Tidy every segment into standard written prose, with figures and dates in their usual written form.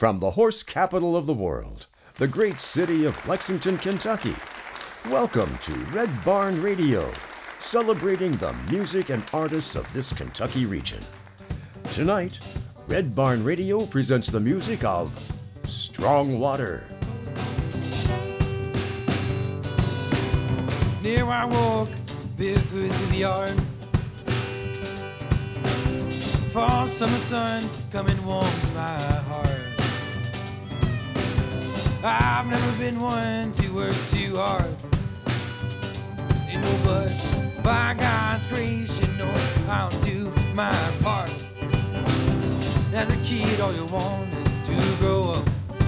From the horse capital of the world, the great city of Lexington, Kentucky, welcome to Red Barn Radio, celebrating the music and artists of this Kentucky region. Tonight, Red Barn Radio presents the music of Strong Water. Near I walk, barefoot through the yard. Fall, summer sun, come and warms my heart. I've never been one to work too hard. You know, but by God's grace, you know I'll do my part. As a kid, all you want is to grow up.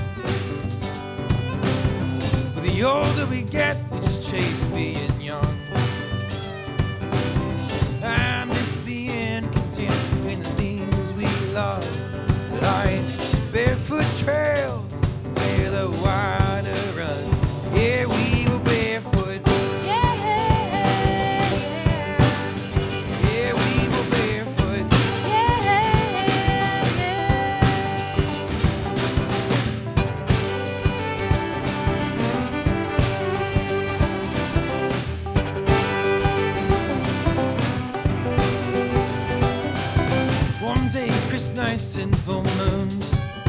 But the older we get, we just chase being young. I miss being content in the things we love, like barefoot trails where the water runs. Yeah, we were barefoot. Yeah, we were barefoot. Warm days, crisp nights, and full moons.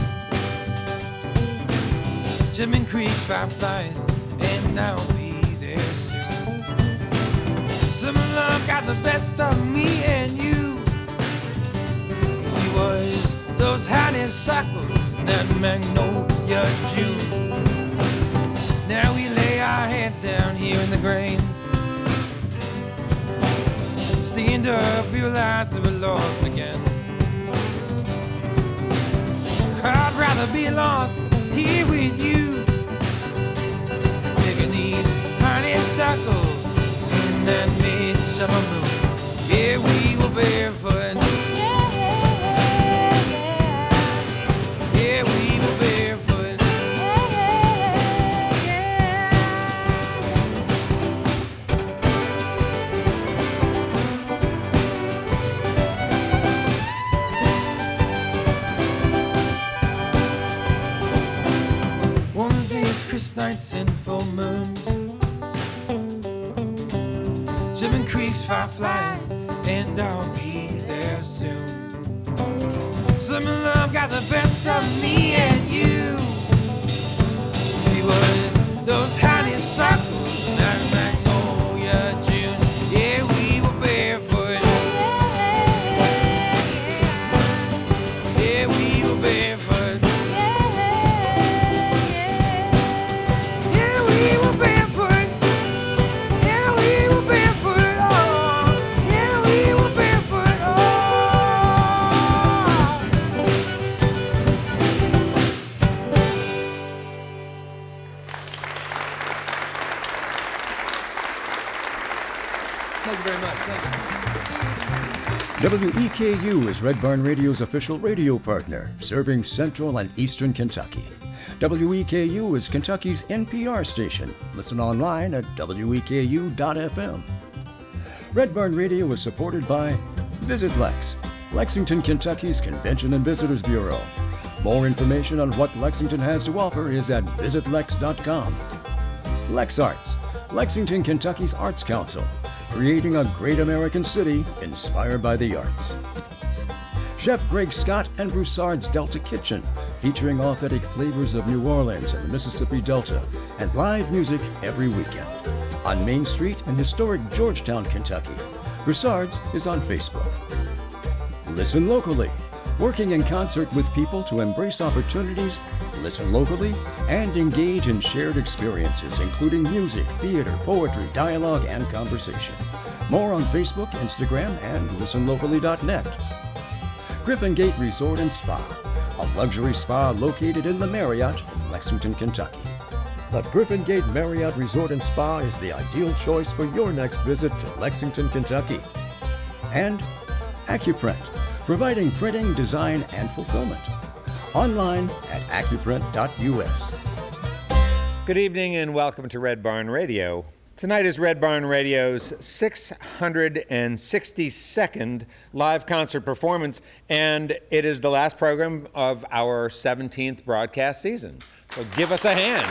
Jimming Creek fireflies, and I'll be there soon. Summer love got the best of me and you. Cause he was those honeysuckles and that magnolia June. Now we lay our heads down here in the grain. Stand up, realize that we're lost again. I'd rather be lost here with you, picking these honeysuckles in that midsummer moon. Yeah, we were barefoot. Yeah, we were barefoot. Crisp nights and full moons, Jimming Creek's fireflies, and I'll be there soon. Summer love got the best of me and you. She was those honeysuckles and that magnolia June. Yeah, we were barefoot. Yeah, we were barefoot. WEKU is Red Barn Radio's official radio partner, serving Central and Eastern Kentucky. WEKU is Kentucky's NPR station. Listen online at weku.fm. Red Barn Radio is supported by Visit Lex, Lexington, Kentucky's Convention and Visitors Bureau. More information on what Lexington has to offer is at visitlex.com. Lex Arts, Lexington, Kentucky's Arts Council, creating a great American city inspired by the arts. Chef Greg Scott and Broussard's Delta Kitchen, featuring authentic flavors of New Orleans and the Mississippi Delta, and live music every weekend. On Main Street in historic Georgetown, Kentucky, Broussard's is on Facebook. Listen locally, working in concert with people to embrace opportunities, listen locally, and engage in shared experiences, including music, theater, poetry, dialogue, and conversation. More on Facebook, Instagram, and listenlocally.net. Griffin Gate Resort and Spa, a luxury spa located in the Marriott in Lexington, Kentucky. The Griffin Gate Marriott Resort and Spa is the ideal choice for your next visit to Lexington, Kentucky. And Accuprint, providing printing, design, and fulfillment. Online at accuprint.us. Good evening and welcome to Red Barn Radio. Tonight is Red Barn Radio's 662nd live concert performance, and it is the last program of our 17th broadcast season. So give us a hand.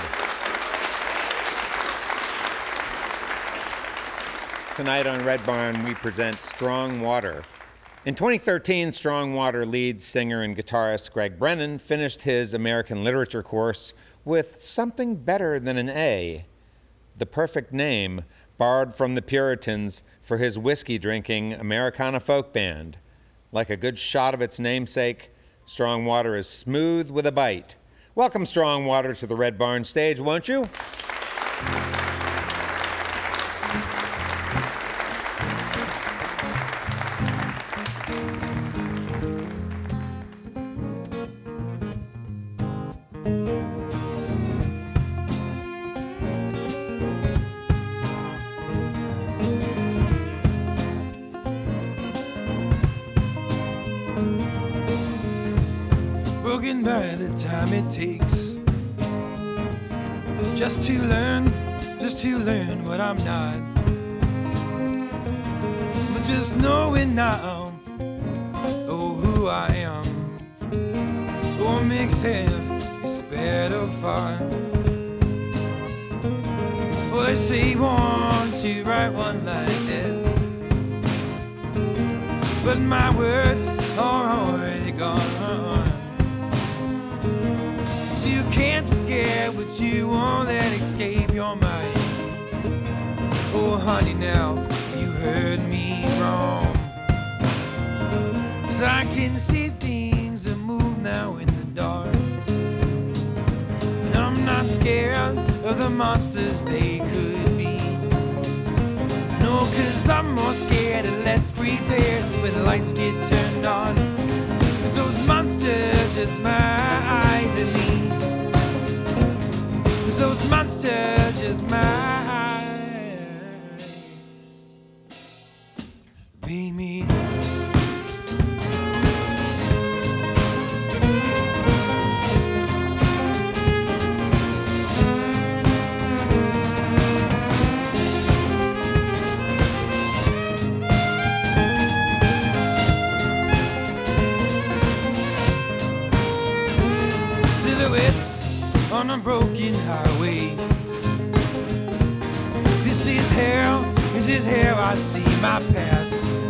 Tonight on Red Barn, we present Strong Water. In 2013, Strong Water lead singer and guitarist Greg Brennan finished his American literature course with something better than an A. The perfect name, borrowed from the Puritans for his whiskey-drinking Americana folk band. Like a good shot of its namesake, Strong Water is smooth with a bite. Welcome Strong Water to the Red Barn stage, won't you? Broken by the time it takes just to learn what I'm not. But just knowing now, oh, who I am, oh, makes half is better far. Well, they say you want to write one like this, but my words are already gone. You can't forget what you won't let escape your mind. Oh honey, now you heard me wrong. 'Cause I can see things that move now in the dark, and I'm not scared of the monsters they could be. No, 'cause I'm more scared and less prepared when the lights get turned on. 'Cause those monsters just might be me. Those monsters just might be me. Silhouettes on a broken highway. This is how I see my past.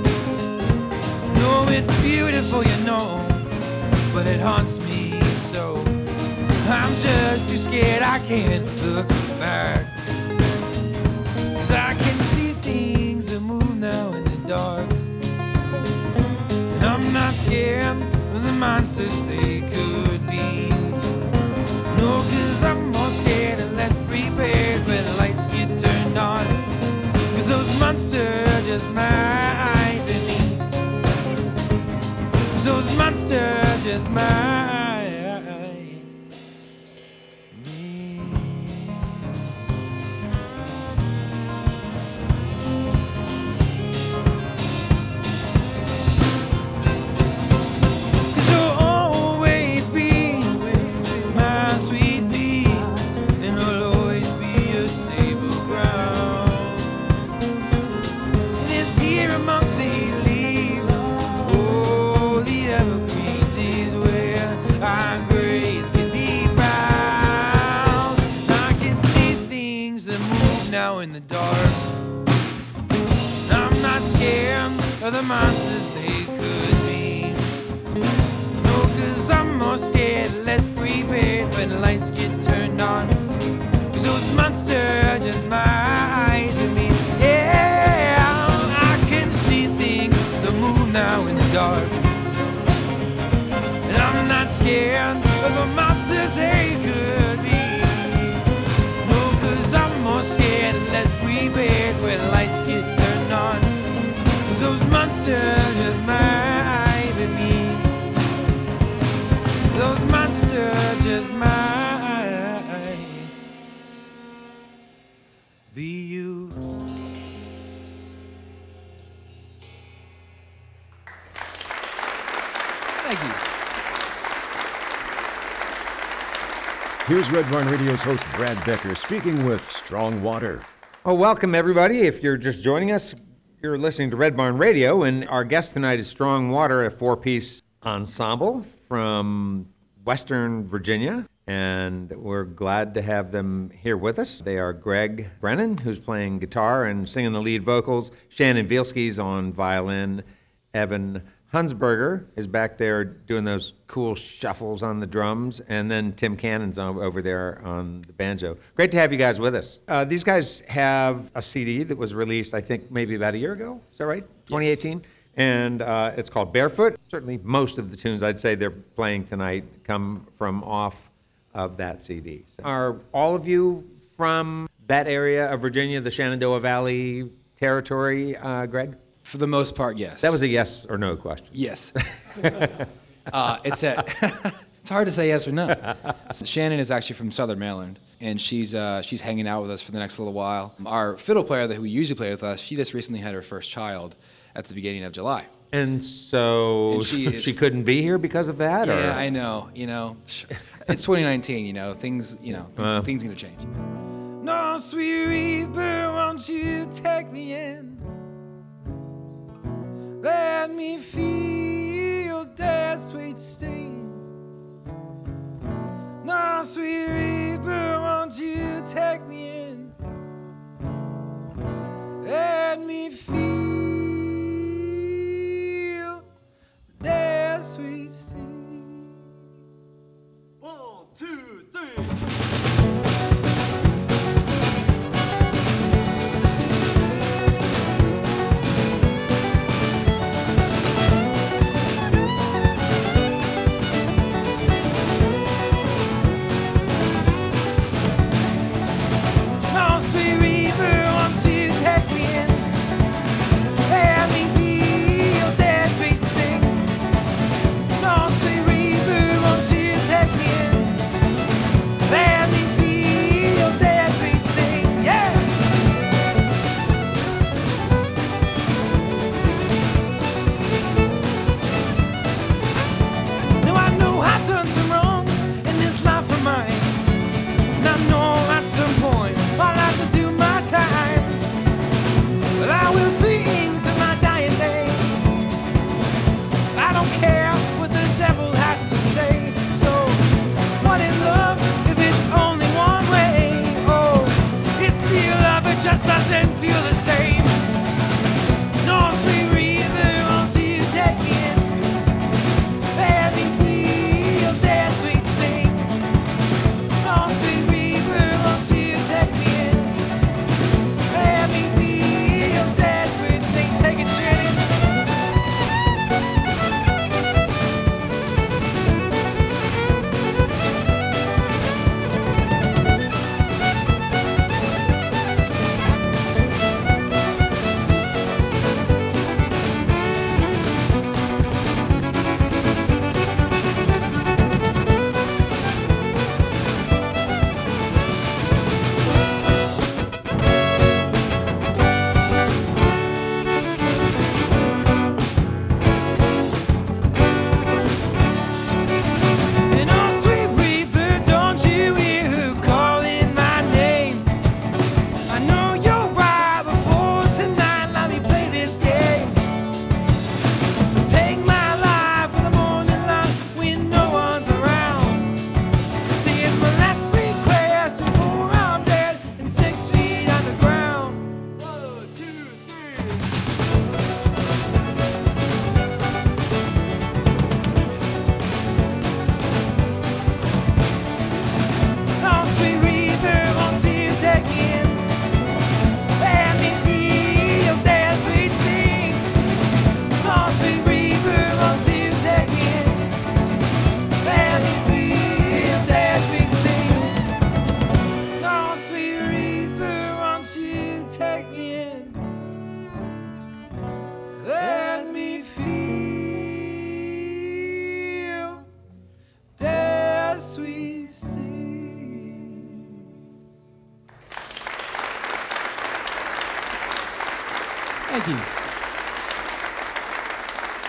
No, it's beautiful, you know, but it haunts me so. I'm just too scared, I can't look back. 'Cause I can see things that move now in the dark, and I'm not scared of the monsters they could be. No, 'cause I'm more scared and less prepared when the lights get turned on. 'Cause those monsters just might be me. 'Cause those monsters just might be me. 'Cause you'll always be my sweet pea, and I'll always be your stable ground. And it's here amongst these leaves, oh, the evergreens is where our grace can be found. I can see things that move now in the dark. I'm not scared of the monsters they could be. No, 'cause I'm more scared, less prepared when the lights get turned on. 'Cause those monsters just might be me. Yeah, I can see things that move now in the dark, and I'm not scared of the monsters they could be. No, 'cause I'm more scared, less prepared when the lights get turned on. 'Cause those monsters just might be me. Those monsters just might be you. Thank you. Here's Red Barn Radio's host Brad Becker speaking with Strong Water. Well, welcome everybody. If you're just joining us, you're listening to Red Barn Radio, and our guest tonight is Strong Water, a 4-piece ensemble from Western Virginia, and we're glad to have them here with us. They are Greg Brennan, who's playing guitar and singing the lead vocals, Shannon Vielski's on violin, Evan Hunsberger is back there doing those cool shuffles on the drums, and then Tim Cannon's over there on the banjo. Great to have you guys with us. These guys have a CD that was released, I think, maybe about a year ago. Is that right? 2018? Yes. And it's called Barefoot. Certainly most of the tunes I'd say they're playing tonight come from off of that CD. So are all of you from that area of Virginia, the Shenandoah Valley territory, Greg? For the most part, yes. That was a yes or no question. Yes. It's hard to say yes or no. Shannon is actually from Southern Maryland, and she's hanging out with us for the next little while. Our fiddle player who we usually play with us, she just recently had her first child at the beginning of July. And so she couldn't be here because of that? Yeah, or? I know. It's 2019. Things gonna change. No, sweet reaper, won't you take me in? Let me feel that sweet sting. No, sweet reaper, won't you take me in? Let me feel that sweet sting. 1, 2, 3.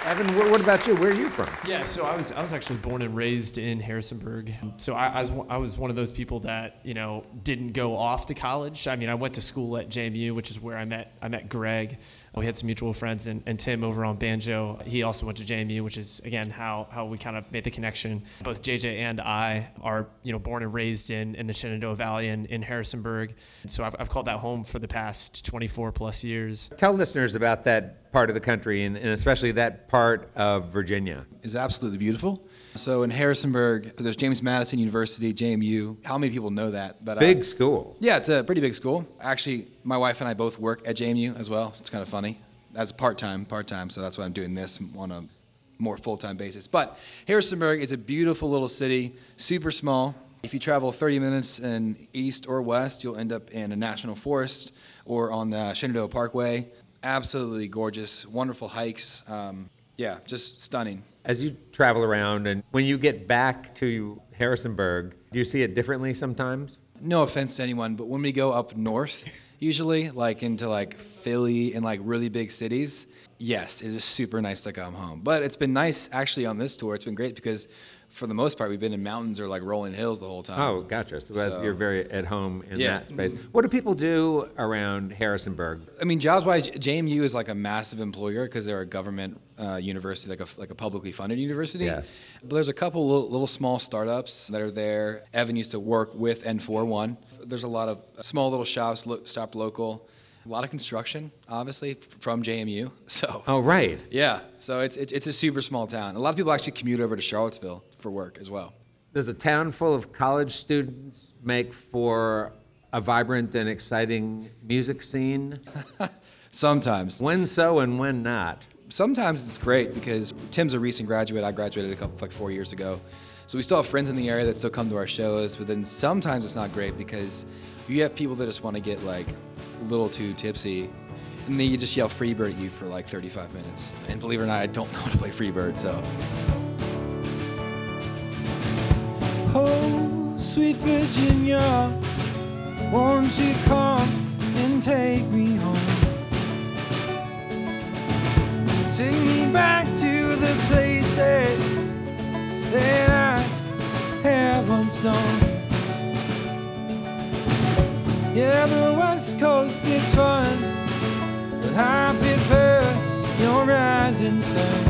Evan, what about you? Where are you from? Yeah, so I was actually born and raised in Harrisonburg. So I was one of those people that didn't go off to college. I mean, I went to school at JMU, which is where I met Greg. We had some mutual friends, and Tim over on banjo. He also went to JMU, which is again how we kind of made the connection. Both JJ and I are born and raised in the Shenandoah Valley in Harrisonburg. So I've called that home for the past 24 plus years. Tell listeners about that part of the country and especially that part of Virginia. It's absolutely beautiful. So in Harrisonburg, there's James Madison University, JMU. How many people know that? But big school. Yeah, it's a pretty big school. Actually, my wife and I both work at JMU as well. It's kind of funny. That's part-time, so that's why I'm doing this on a more full-time basis. But Harrisonburg is a beautiful little city, super small. If you travel 30 minutes in east or west, you'll end up in a national forest or on the Shenandoah Parkway. Absolutely gorgeous, wonderful hikes. Yeah, just stunning. As you travel around and when you get back to Harrisonburg, do you see it differently sometimes? No offense to anyone, but when we go up north, usually like into like Philly and like really big cities, yes, it is super nice to come home. But it's been nice actually on this tour. It's been great because for the most part, we've been in mountains or like rolling hills the whole time. Oh, gotcha. So you're very at home in that space. What do people do around Harrisonburg? I mean, jobs-wise, JMU is like a massive employer because they're a government university, like a publicly funded university. Yes. But there's a couple little small startups that are there. Evan used to work with and for one. There's a lot of small little shops, stopped local. A lot of construction, obviously, from JMU. So. Oh, right. Yeah. So it's a super small town. A lot of people actually commute over to Charlottesville for work as well. Does a town full of college students make for a vibrant and exciting music scene? Sometimes. When so and when not? Sometimes it's great because Tim's a recent graduate. I graduated 4 years ago. So we still have friends in the area that still come to our shows, but then sometimes it's not great because you have people that just want to get like a little too tipsy, and then you just yell Freebird at you for like 35 minutes. And believe it or not, I don't know how to play Freebird, so. Oh, sweet Virginia, won't you come and take me home? Take me back to the places that I have once known. Yeah, the West Coast, it's fun, but I prefer your rising sun.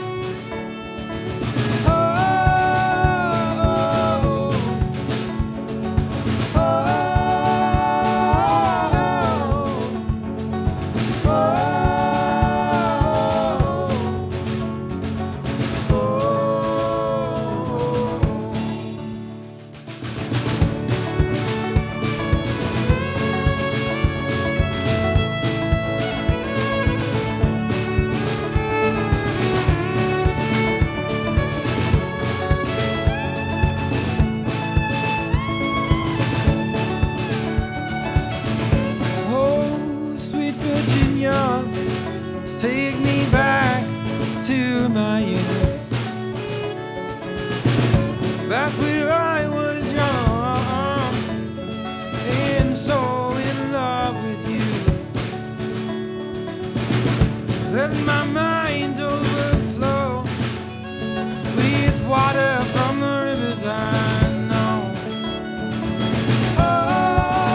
Take me back to my youth, back where I was young and so in love with you. Let my mind overflow with water from the rivers I know. Oh,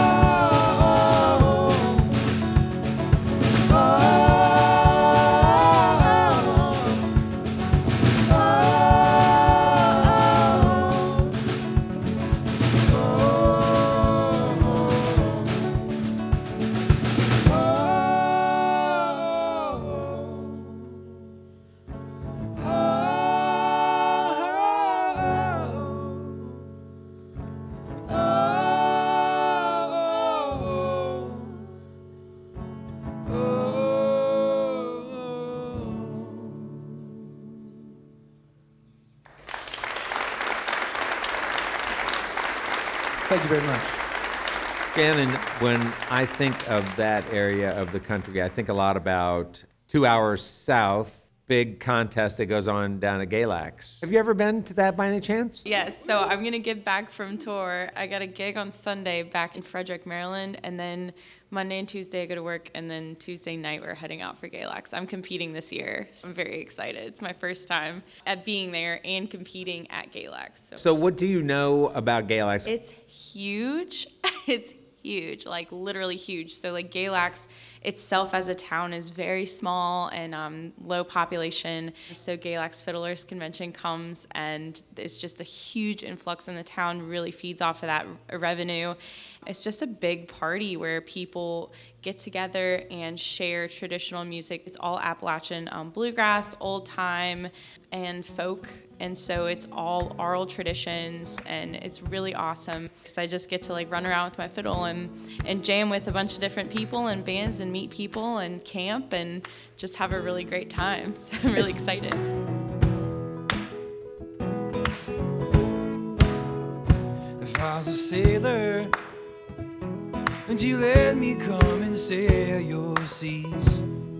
Thank you very much. Shannon, when I think of that area of the country, I think a lot about 2 hours south big contest that goes on down at Galax. Have you ever been to that by any chance? Yes, so I'm going to get back from tour. I got a gig on Sunday back in Frederick, Maryland, and then Monday and Tuesday I go to work, and then Tuesday night we're heading out for Galax. I'm competing this year, so I'm very excited. It's my first time at being there and competing at Galax. So what do you know about Galax? It's huge. It's huge, like literally huge. So like Galax itself as a town is very small and low population. So Galax Fiddlers Convention comes and it's just a huge influx in the town, really feeds off of that revenue. It's just a big party where people get together and share traditional music. It's all Appalachian bluegrass, old time, and folk. And so it's all oral traditions, and it's really awesome because I just get to like run around with my fiddle and jam with a bunch of different people and bands and meet people and camp and just have a really great time. So I'm really excited. If I was a sailor and you let me come and sail your seas,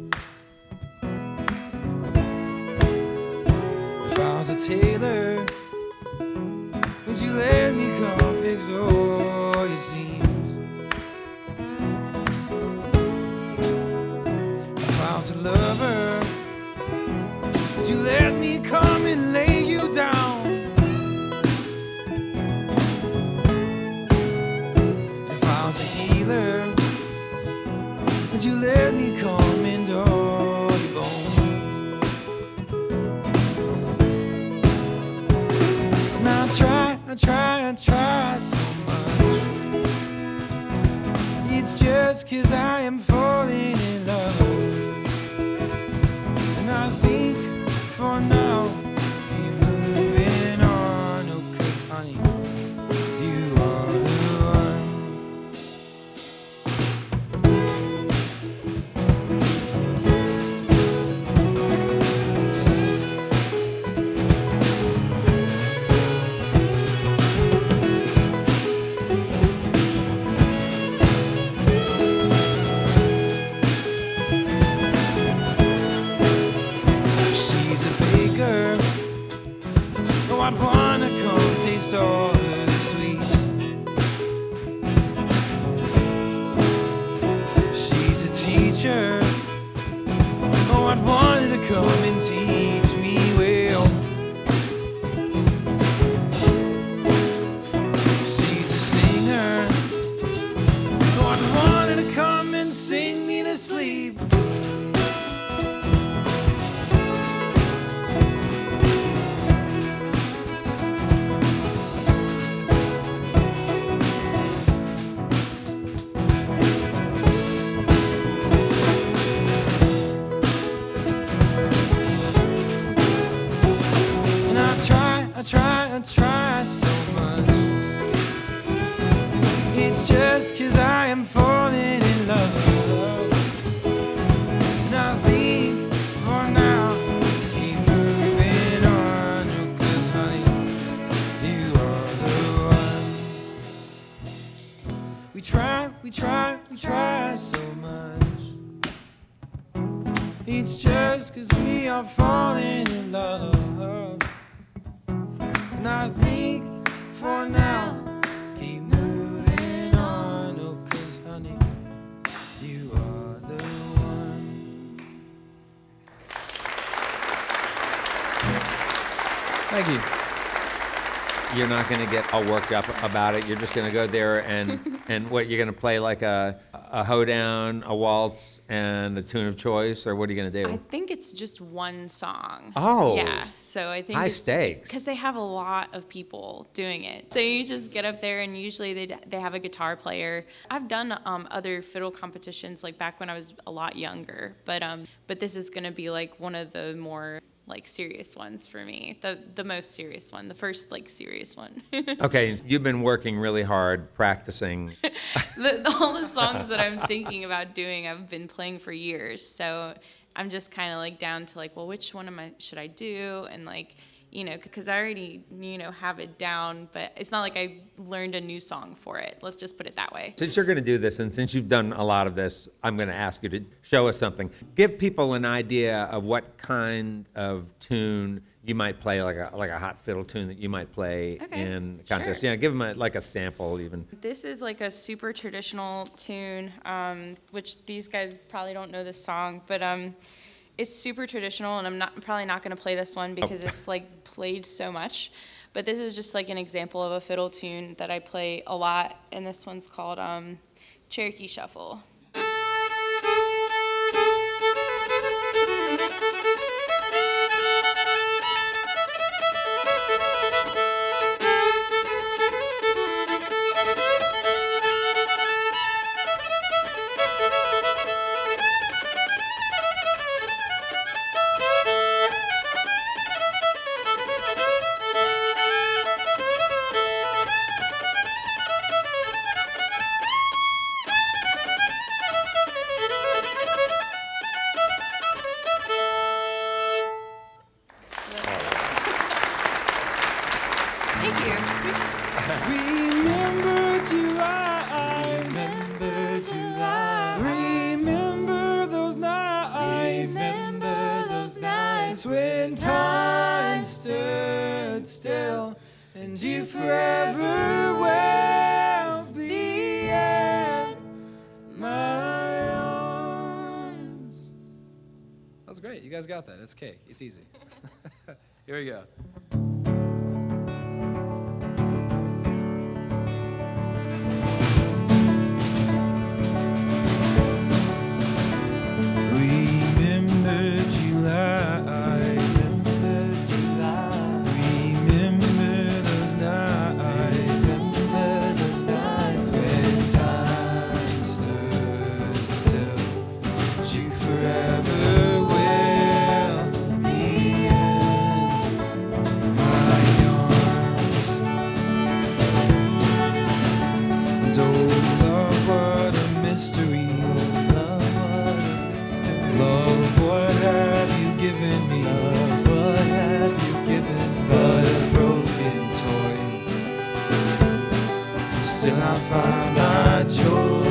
if I was a tailor, would you let me come fix all your seams? If I was a lover, would you let me come and lay you down? If I was a healer, would you let me come and all your bones? I try so much. It's just 'cause I am falling in love. And I think for now, keep moving on. Oh, 'cause honey, you are the one. I'd wanna come taste all her sweets. She's a teacher. Oh, I'd want her to come and teach me well. She's a singer. Oh, I'd want her to come and sing me to sleep. I try so much. It's just 'cause I am falling in love. And I think for now, keep moving on. Oh, 'cause honey, you are the one. We try so much. It's just 'cause we are falling in love. And I think for now, keep moving on. Oh, 'cause honey, you are the one. Thank you. You're not going to get all worked up about it. You're just going to go there and what, you're going to play like a hoedown, a waltz, and a tune of choice, or what are you going to do? I think it's just one song. Oh. Yeah, so I think High stakes. because they have a lot of people doing it. So you just get up there and usually they have a guitar player. I've done other fiddle competitions like back when I was a lot younger, but this is going to be like one of the more like serious ones for me, the most serious one, the first like serious one. Okay, you've been working really hard practicing. All the songs that I'm thinking about doing, I've been playing for years. So I'm just kind of like down to like, well, which one should I do? And like, because I already, have it down, but it's not like I learned a new song for it. Let's just put it that way. Since you're going to do this, and since you've done a lot of this, I'm going to ask you to show us something. Give people an idea of what kind of tune you might play, like a hot fiddle tune that you might play in the contest. Sure. Yeah, give them a sample even. This is like a super traditional tune, which these guys probably don't know this song, but it's super traditional, and I'm probably not going to play this one because it's like played so much. But this is just like an example of a fiddle tune that I play a lot, and this one's called Cherokee Shuffle. Thank you. Remember July. Remember July. Remember those nights. Remember those nights when time stood still and you forever will be in my arms. That was great. You guys got that. It's cake. It's easy. Here we go. Remember July. Remember July. Remember those nights. Remember those nights when time stood still. You forever will be in my arms. And oh, love, what a mystery. Love, what have you given me? Love, what have you given me? But a broken toy. Still I find my joy.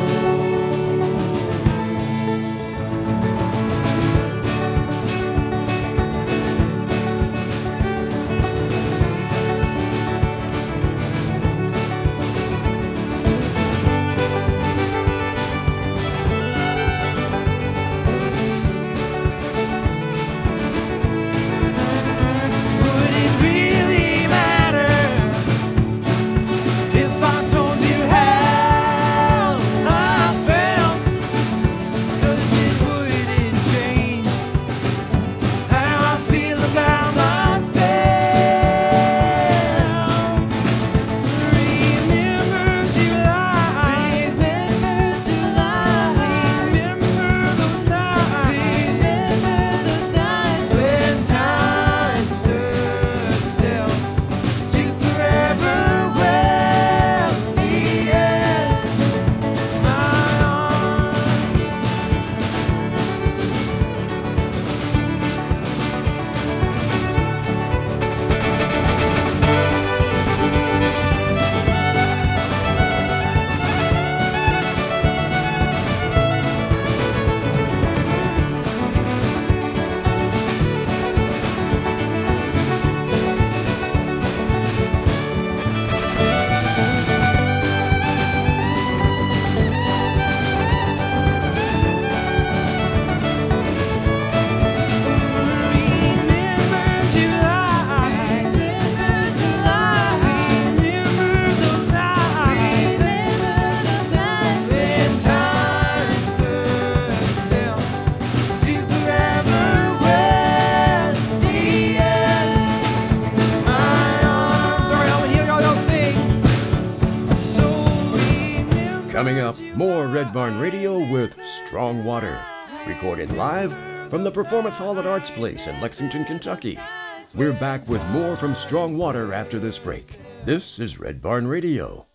Coming up, more Red Barn Radio with Strong Water, recorded live from the Performance Hall at Arts Place in Lexington, Kentucky. We're back with more from Strong Water after this break. This is Red Barn Radio.